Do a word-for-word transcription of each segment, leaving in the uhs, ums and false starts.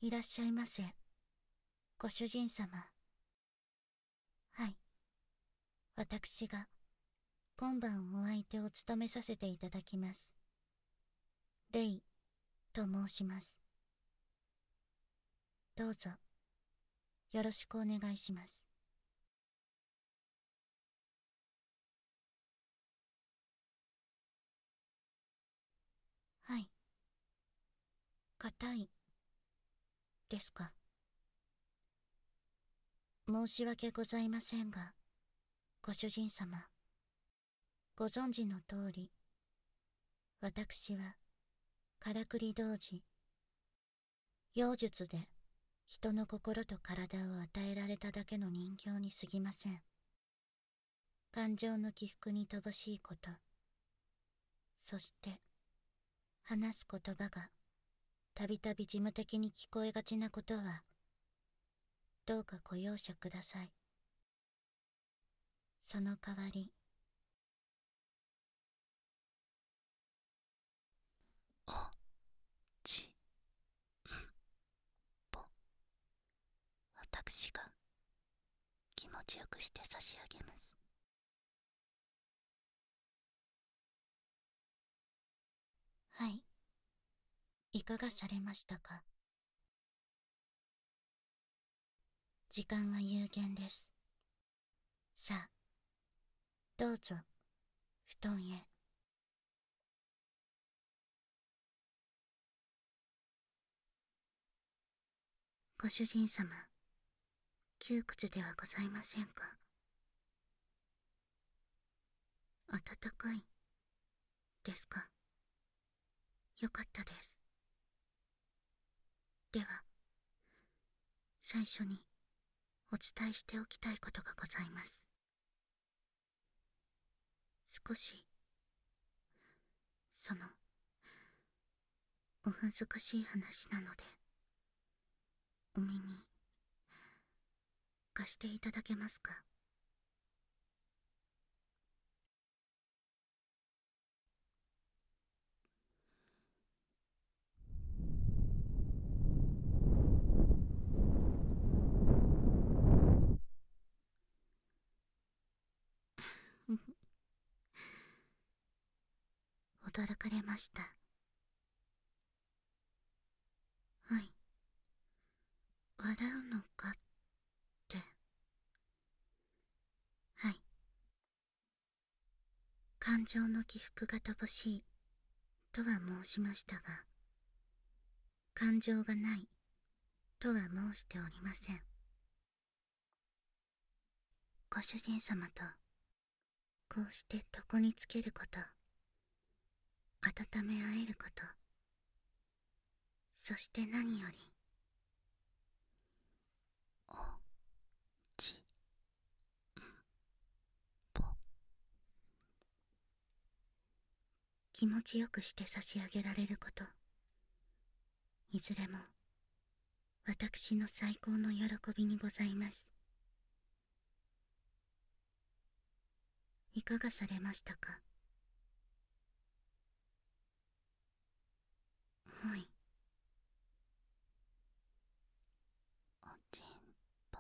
いらっしゃいませ。ご主人様。はい。私が、今晩お相手を務めさせていただきます。レイ、と申します。どうぞ、よろしくお願いします。はい。硬い、ですか。申し訳ございませんが、ご主人様、ご存知の通り、私は、からくり童子、妖術で人の心と体を与えられただけの人形に過ぎません。感情の起伏に乏しいこと、そして話す言葉がたびたび事務的に聞こえがちなことは、どうかご容赦ください。その代わり、 おちんぽ、私が気持ちよくして差し上げます。 はい。いかがされましたか。時間は有限です。さあ、どうぞ、布団へ。ご主人様、窮屈ではございませんか。暖かい、ですか。よかったです。では、最初にお伝えしておきたいことがございます。少し、その、お難しい話なので、お耳、貸していただけますか。驚かれました。はい。笑うのかって。はい。感情の起伏が乏しいとは申しましたが、感情がないとは申しておりません。ご主人様とこうして床につけること、温め合えること、そして何より、 おちんぽ、 気持ちよくして差し上げられること、いずれも私の最高の喜びにございます。いかがされましたか。はい。 おちんぽ、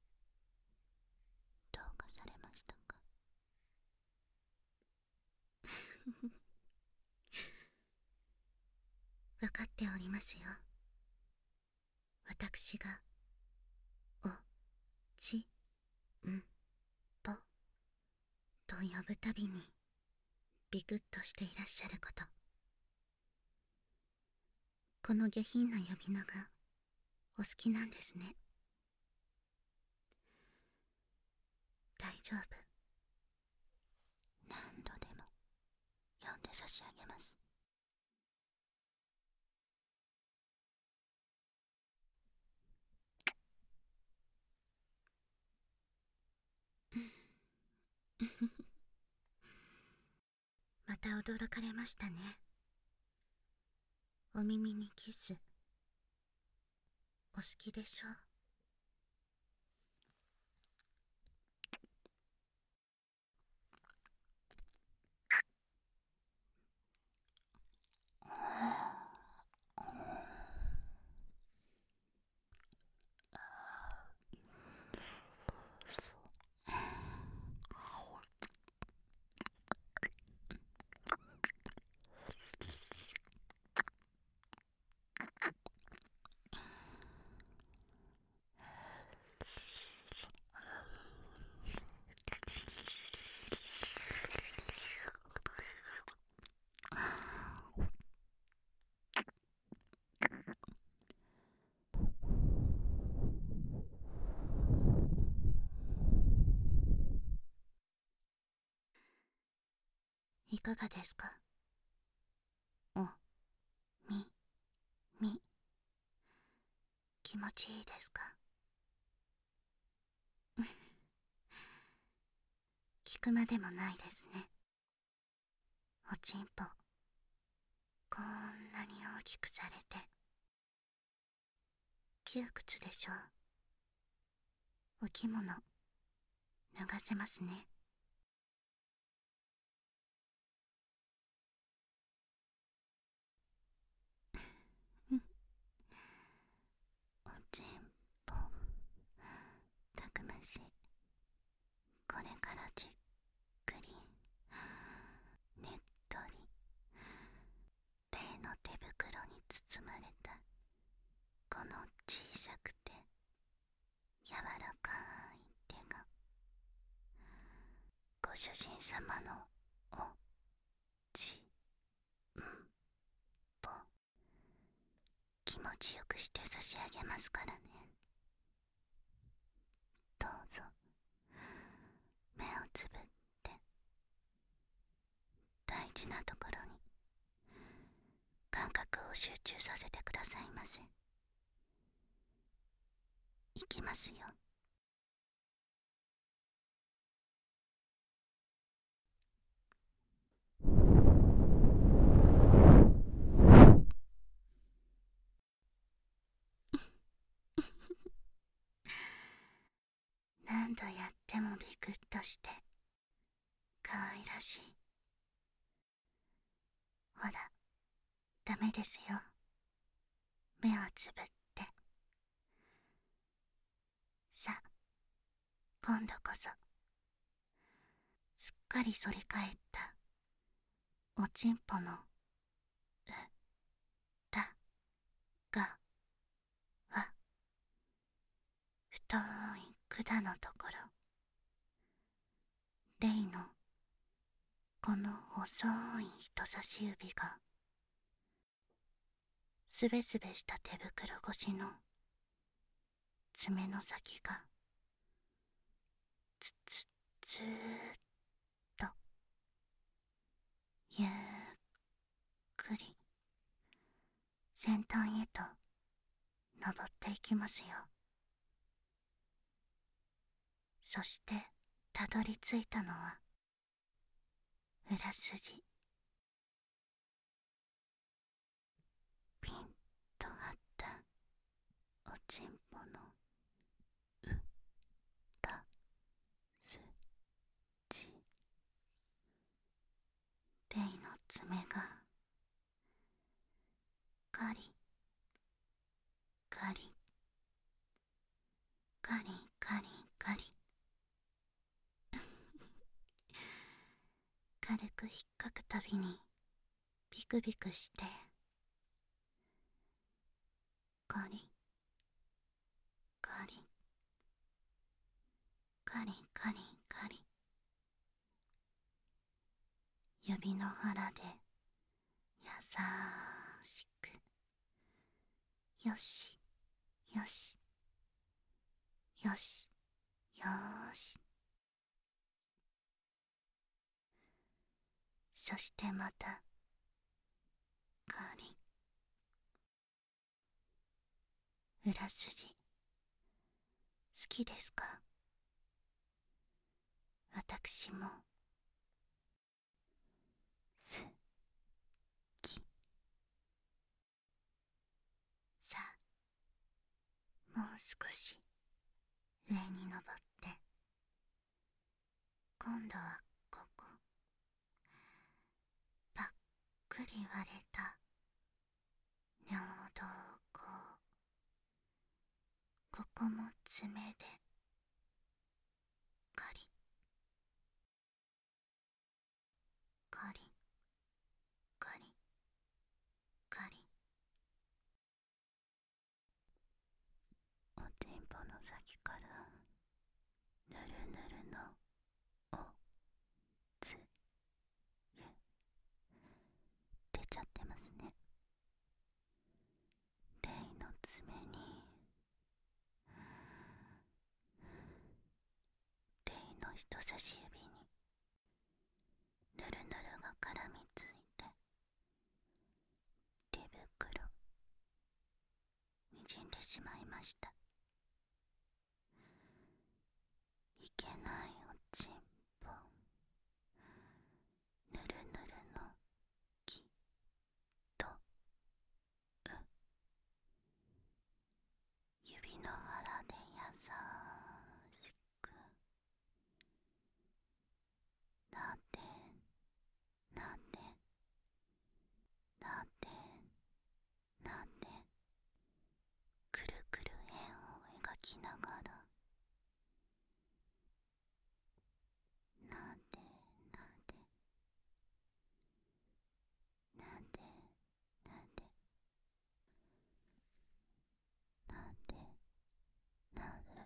どうかされましたか。 わかっておりますよ。私が、お、ち、ん、ぽ、と呼ぶたびに、ビクッとしていらっしゃること。この下品な呼び名が、お好きなんですね。大丈夫。 何度でも呼んで差し上げます。 また驚かれましたね。お耳にキス、お好きでしょう。 かがですか？お、み、み、気持ちいいですか？聞くまでもないですね。おちんぽ、こんなに大きくされて。窮屈でしょう。お着物、脱がせますね。おちんぽ、たくましい。これからじっくり、ねっとり、例の手袋に包まれた、この小さくて、柔らかい手が、ご主人様のおちんぽ、気持ちよくして差し上げますからね。どうぞ目をつぶって大事なところに感覚を集中させてくださいませ。いきますよ。何度やってもビクッとして可愛らしい。ほら、ダメですよ。目をつぶって。さあ、今度こそすっかり反り返ったおちんぽのうらがわ、太い管のところ、レイのこの細い人差し指がすべすべした手袋越しの爪の先がつつつーっとゆっくり先端へと登っていきますよ。そしてたどり着いたのは裏筋、ピンと張ったおちんぽの裏筋、レイの爪がカリカリカリカリカリ軽く引っかくたびにビクビクしてカリカリカリカリカリ、指の腹で優しく、よしよしよしよーし。そしてまたカリ、裏筋好きですか？私も好き。さあ、もう少し上に登って、今度はここ、ぱっくり割れた尿道口、ここも爪でカリカリカリカリ、おちんぽの先からぬるぬるのおつゆ出ちゃってますね。レイの爪にレイの人差し指にぬるぬるが絡ました。いけないおちんぽ、ぬるぬるのきとう、指の腹でやさしくなでなでなでなで、くるくる円を描きながらなでなでなでなでなでなで、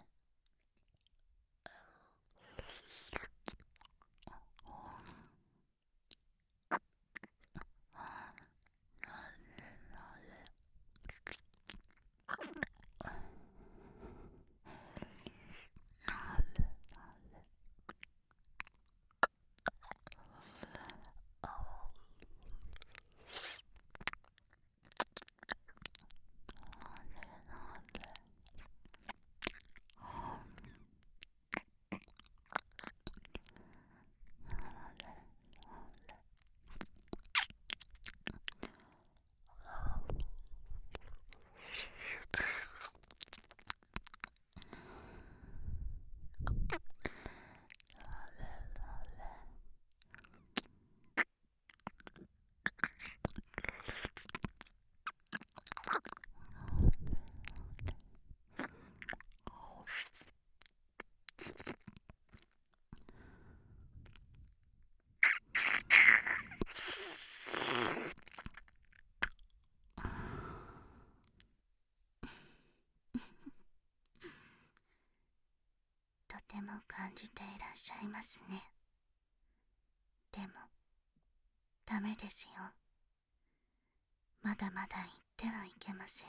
とても感じていらっしゃいますね。でもダメですよ。まだまだ言ってはいけません。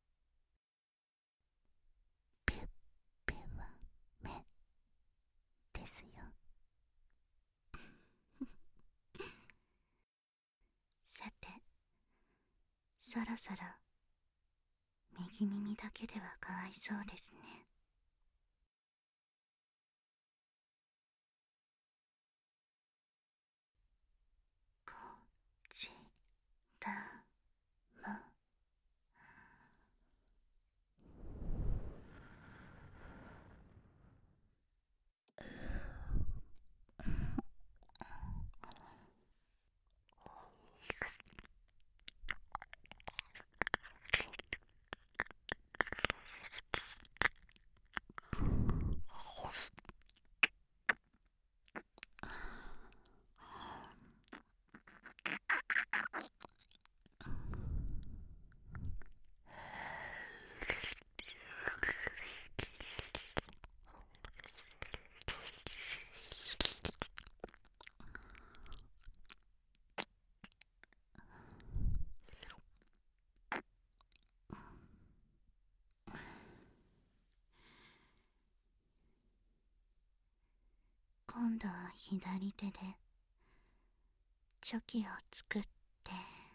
ピュッピュは目ですよ。さて、そろそろ右耳だけではかわいそうですね。こちらも今度は左手でチョキを作って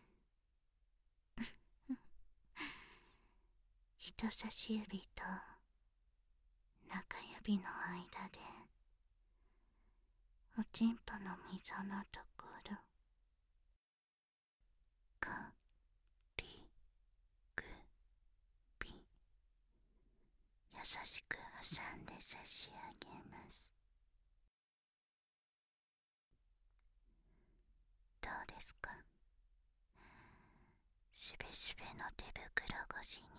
人差し指と中指の間でおちんぽの溝のところ、かりぐび、優しく挟んで差し上げます。どうですか？しべしべの手袋越しに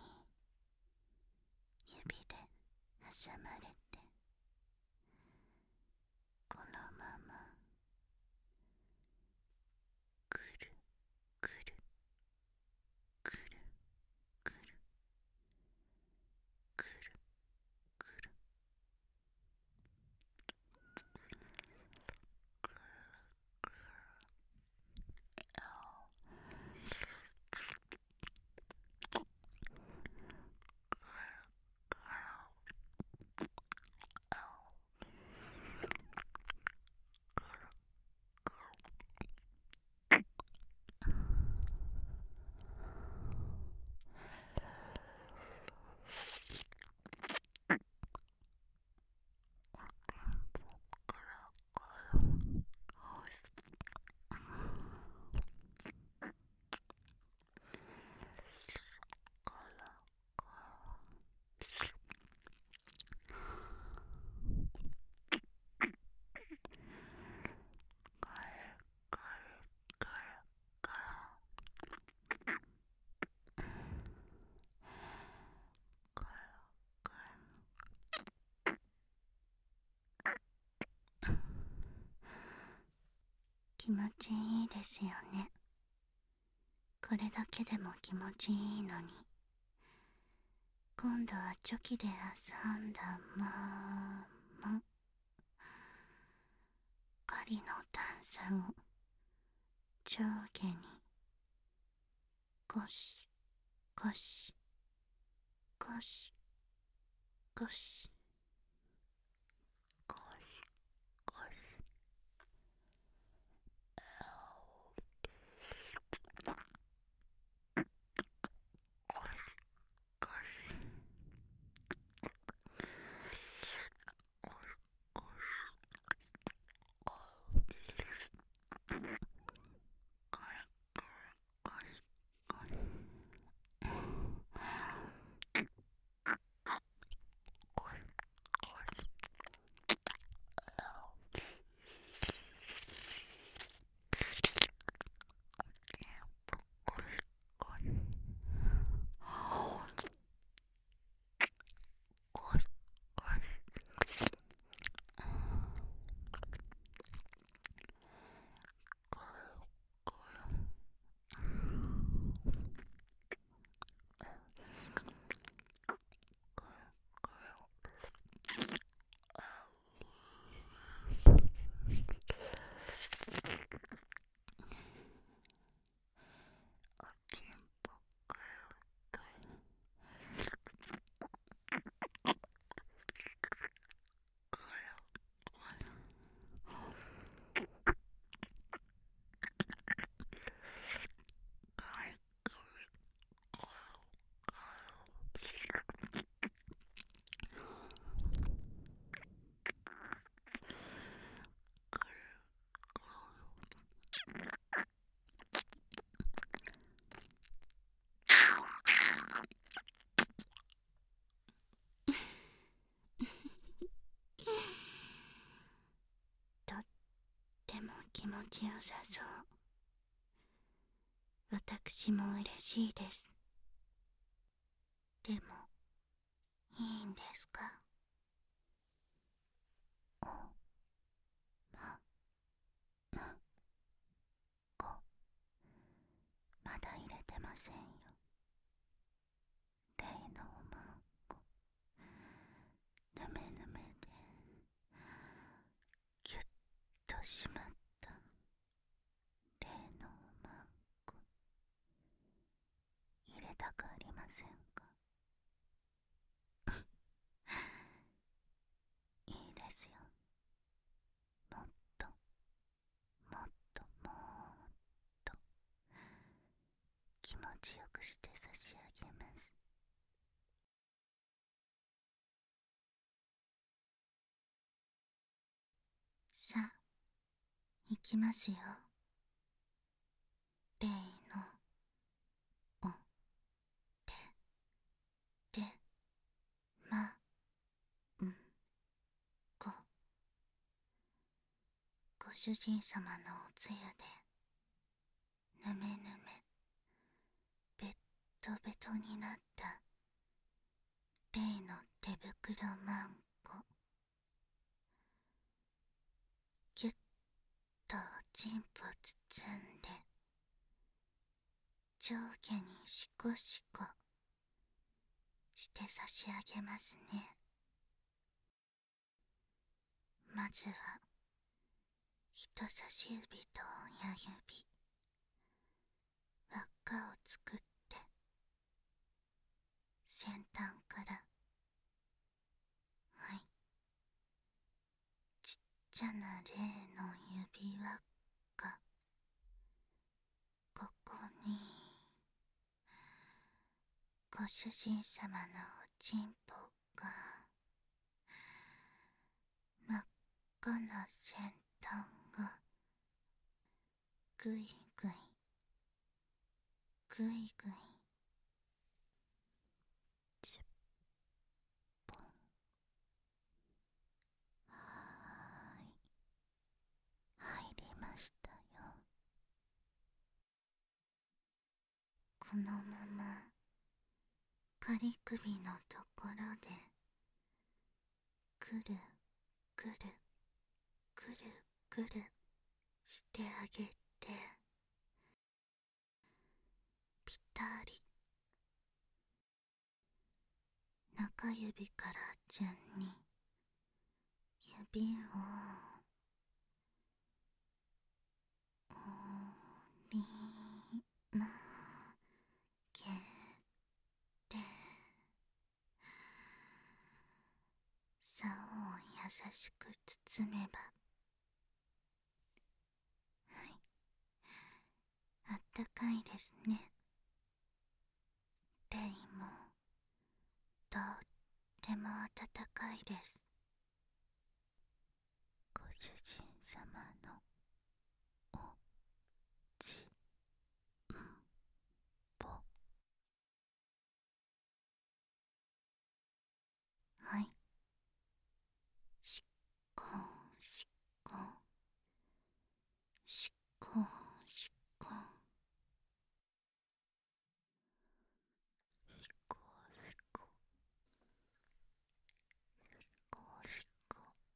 指で挟まれて、このままくるくるくるくるくるくる気持ちいいですよね。これだけでも気持ちいいのに、今度はチョキで挟んだまーま狩りの段差を上下にゴシゴシゴシゴシゴシゴシ、とっても気持ちよさそう。私も嬉しいです。でもいいんですか？おまんこ、まだ入れてませんよ。例のおまんこ、ぬめぬめでぎゅっとしまった例のおまんこ、入れたくありませんか？いいですよ。もっともっともっと気持ちよくして差し上げます。さあ、いきますよ。例のおててまんこ、ご主人様のおつゆでぬめぬめべっとべとになった例の手袋まんこ、ぎゅっとおちんぽ包んで上下にシコシコして差し上げますね。まずは人差し指と親指、輪っかを作って先端からはいちっちゃな例の指輪っか、ここにご主人様のおちんぽが真っ赤な先端がぐいぐいぐいぐいじゅっぽん、はーい、入りましたよ。このまま仮首のところでくるくるくるくるしてあげて、ぴたり。中指から順に指を折り曲げて、竿を優しく包めば、はい、あったかいですね。レイもとっても暖かいです。ご主人様のおちんぽ。はい、しっこんしっこんしっこんしっこん、しっこしっこしっこしっこ。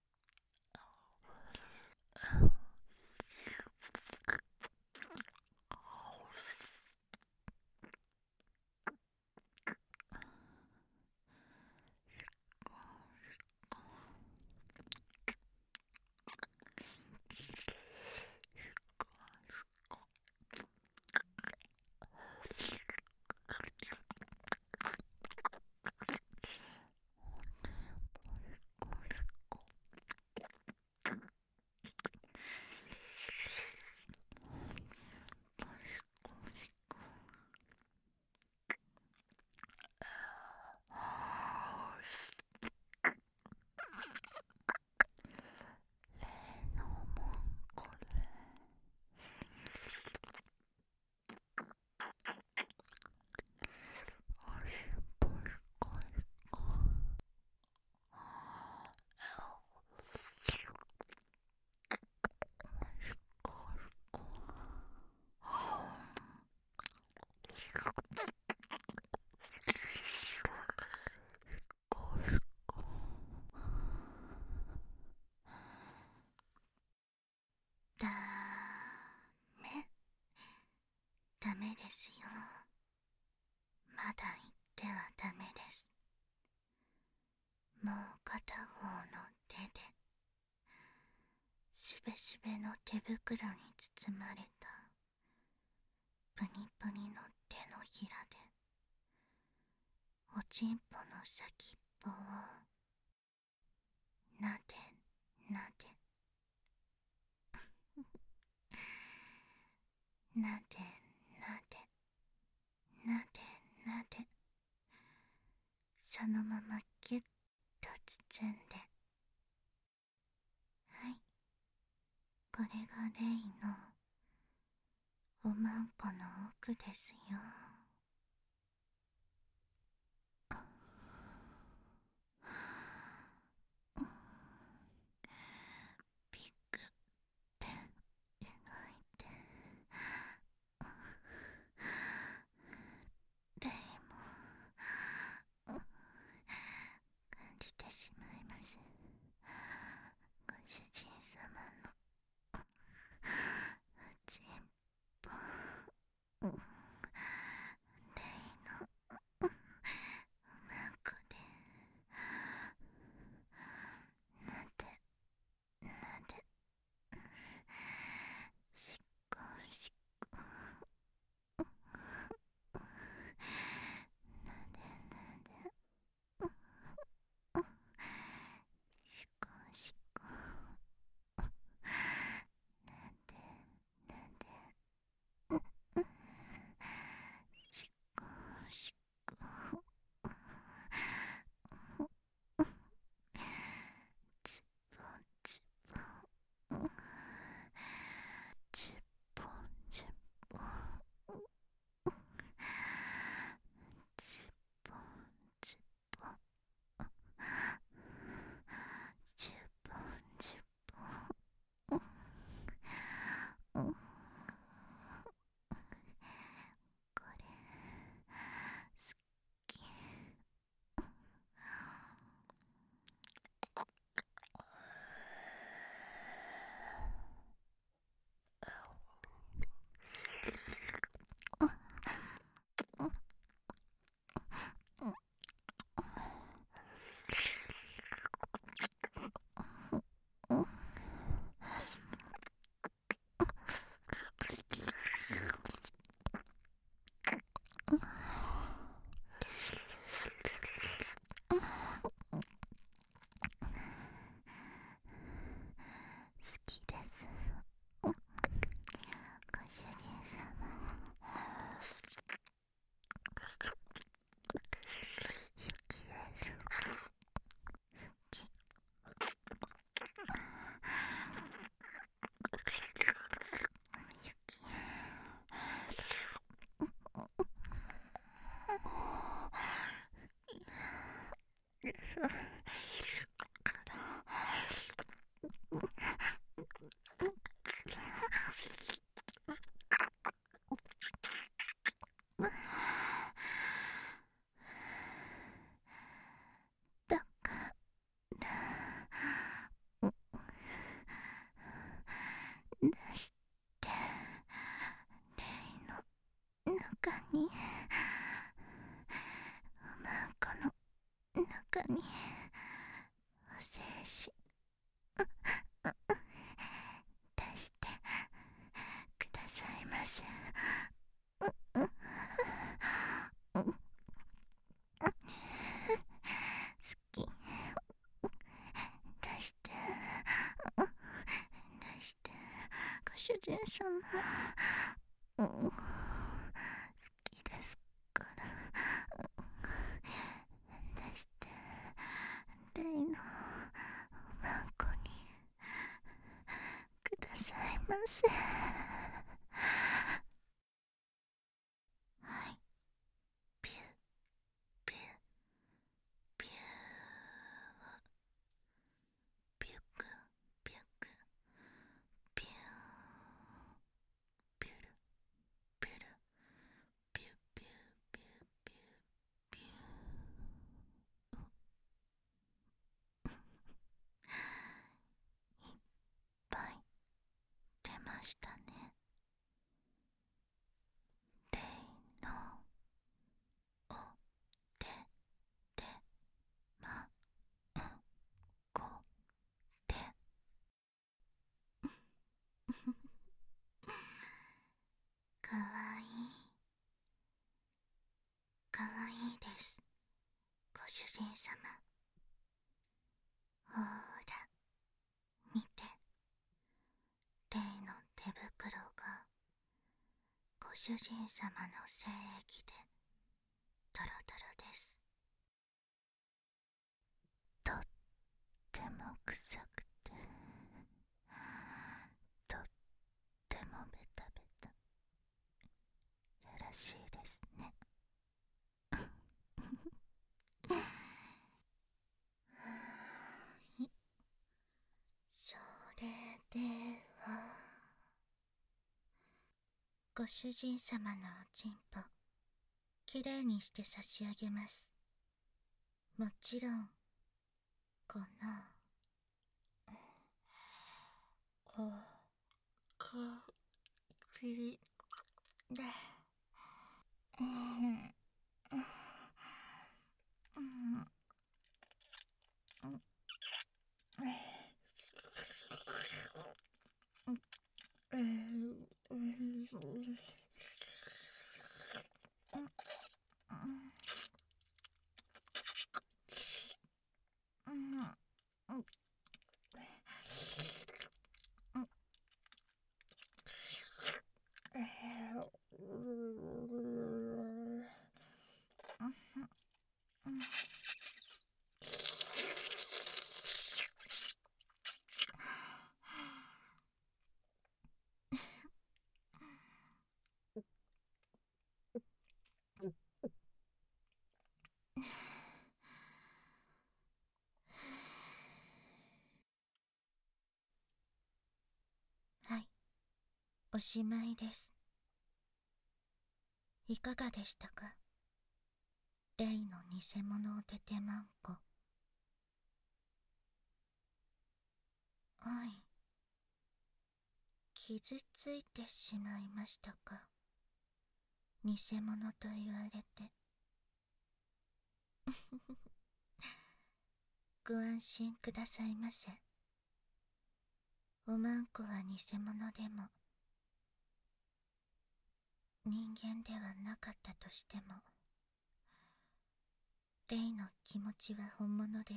だめ、ダメですよ。まだ言ってはダメです。もう片方の手で、すべすべの手袋に包まれたプニプニの手のひらで、おちんぽの先っぽをなでなでなでなでなでなで、そのままギュッと包んで、はい、これがレイのおまんこの奥ですよ。ピクって動いて、レイも感じてしまいます。ご主人様のおちんぽ、 におまんこの中にお精子出してくださいませ。好き。出して出してご主人様、うん、好きですから出してレイのおまんこにくださいませ。はい、ピューピューピューピュクピュクピューピュルピュルピュピュピュピュピュいっぱい出ましたね。レイのお手でまんこでかわいいかわいいです、ご主人様。ほーら見て、レイの手袋がご主人様の精液でトロトロです。とっても臭くて、とってもベタベタ、やらしいですね。それではご主人様のおちんぽきれいにして差し上げます。もちろんこのおかきで、うんうんうんはい、おしまいです。いかがでしたか、レイの偽物おててまんこ。はい、傷ついてしまいましたか、偽物と言われて。ご安心くださいませ。おまんこは偽物でも人間ではなかったとしても、レイの気持ちは本物です。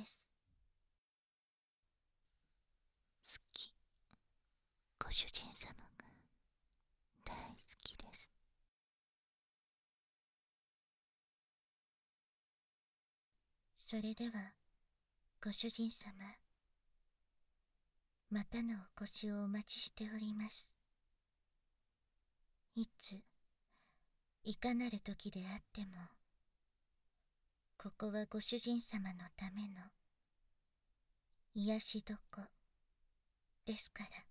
好き、ご主人様が大好きです。それではご主人様、またのお越しをお待ちしております。いついかなる時であっても、ここはご主人様のための癒し床ですから。